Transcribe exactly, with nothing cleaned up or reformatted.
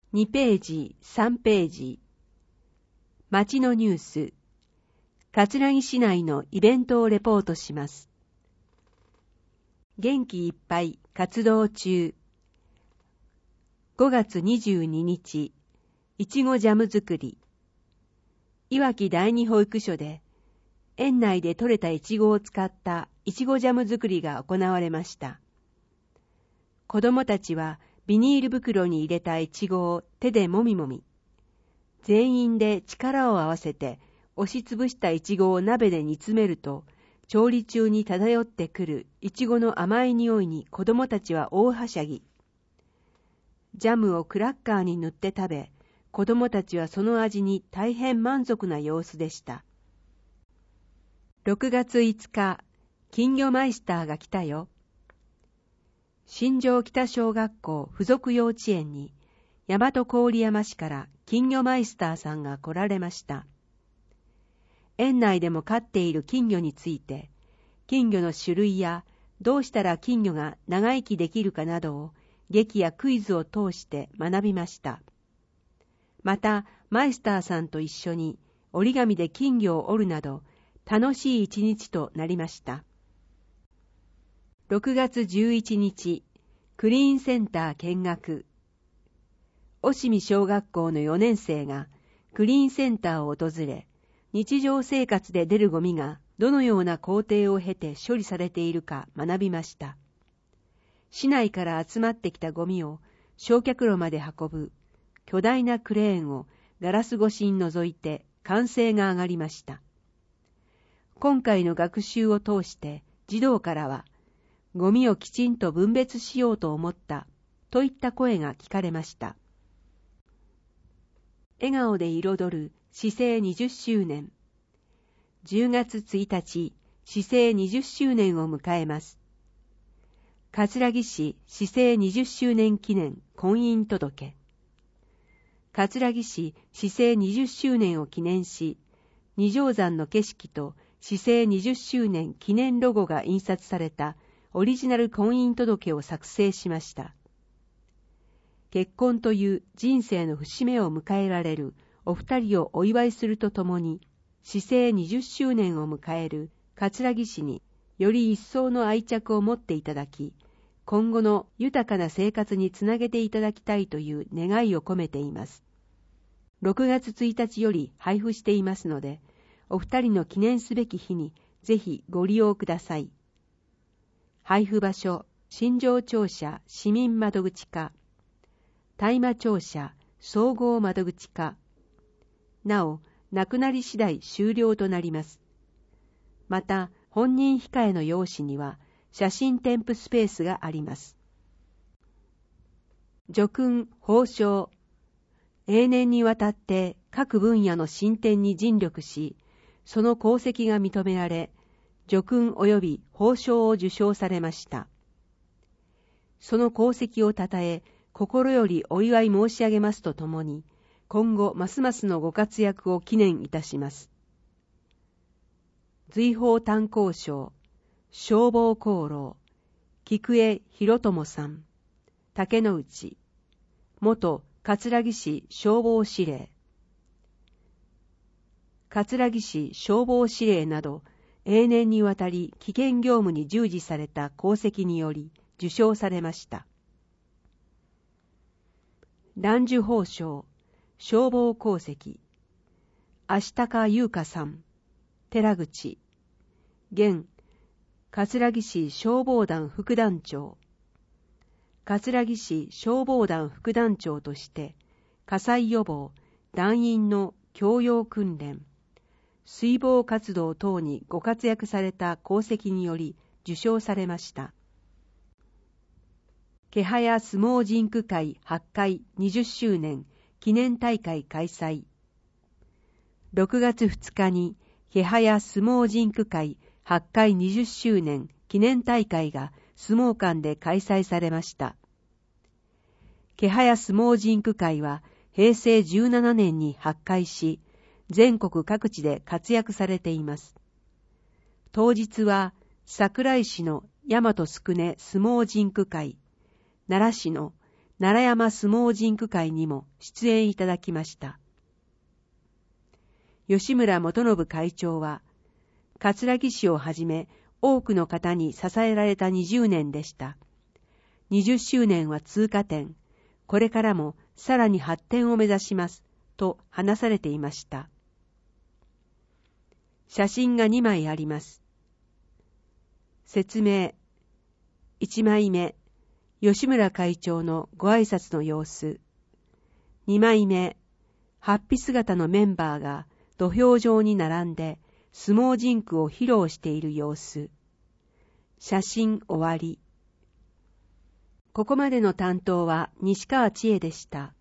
にページ、さんページ。町のニュース。葛城市内のイベントをレポートします。元気いっぱい活動中。ごがつにじゅうににち、いちごジャム作り。いわき第二保育所で、園内で採れたいちごを使ったいちごジャム作りが行われました。子供たちはビニール袋に入れたいちごを手でもみもみ、全員で力を合わせて押しつぶしたいちごを鍋で煮詰めると、調理中に漂ってくるいちごの甘い匂いに子供たちは大はしゃぎ。ジャムをクラッカーに塗って食べ、子供たちはその味に大変満足な様子でした。ろくがついつか、金魚マイスターが来たよ。新庄北小学校附属幼稚園に、大和郡山市から金魚マイスターさんが来られました。園内でも飼っている金魚について、金魚の種類やどうしたら金魚が長生きできるかなどを劇やクイズを通して学びました。また、マイスターさんと一緒に折り紙で金魚を折るなど、楽しい一日となりました。ろくがつじゅういちにち、クリーンセンター見学。押見小学校のよねんせいがクリーンセンターを訪れ、日常生活で出るゴミがどのような工程を経て処理されているか学びました。市内から集まってきたゴミを焼却炉まで運ぶ巨大なクレーンをガラス越しに覗いて歓声が上がりました。今回の学習を通して児童からは、ゴミをきちんと分別しようと思ったといった声が聞かれました。笑顔で彩る市政にじゅっしゅうねん。じゅうがつついたち、市政にじゅっしゅうねんを迎えます。葛城市市政にじゅっしゅうねん記念婚姻届。葛城市市政にじゅっしゅうねんを記念し、二条山の景色と市政にじゅっしゅうねん記念ロゴが印刷されたオリジナル婚姻届を作成しました。結婚という人生の節目を迎えられるお二人をお祝いするとともに、市政にじゅっしゅうねんを迎える葛城市により一層の愛着を持っていただき、今後の豊かな生活につなげていただきたいという願いを込めています。ろくがつついたちより配布していますので、お二人の記念すべき日にぜひご利用ください。配布場所、新庄庁舎市民窓口課、大麻庁舎総合窓口課。なお、なくなり次第終了となります。また、本人控えの用紙には写真添付スペースがあります。叙勲褒章。永年にわたって各分野の進展に尽力し、その功績が認められ、叙勲及び褒章を受章されました。その功績をたたえ、心よりお祝い申し上げますとともに、今後ますますのご活躍を祈念いたします。随宝炭鉱商、消防功労、菊江博友さん、竹之内、元葛城市消防司令、葛城市消防司令など、永年にわたり危険業務に従事された功績により受章されました。蘭寿褒章、消防功績、足高優香さん、寺口、現葛城市消防団副団長、葛城市消防団副団長として火災予防、団員の教養訓練、水防活動等にご活躍された功績により受章されました。気早相撲人区会発会にじゅっしゅうねん記念大会開催。ろくがつふつかに気早相撲人区会発会にじゅっしゅうねん記念大会が相撲館で開催されました。気早相撲人区会はへいせいじゅうななねんに発会し、全国各地で活躍されています。当日は桜井市の大和宿根相撲人区会、奈良市の奈良山相撲人句会にも出演いただきました。吉村元信会長は、桂木氏をはじめ多くの方に支えられたにじゅうねんでした。にじゅっしゅうねんは通過点、これからもさらに発展を目指します、と話されていました。写真がにまいあります。説明。いちまいめ、吉村会長のご挨拶の様子。にまいめ、法被姿のメンバーが土俵上に並んで相撲人句を披露している様子。写真終わり。ここまでの担当は西川千恵でした。